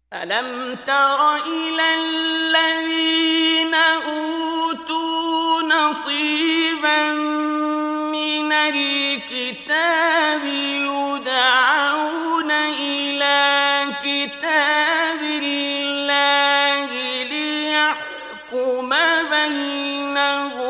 ألم تر إلى الذين أوتوا نصيبا من الكتاب يدعون إلى كتاب الله ليحكم بينهم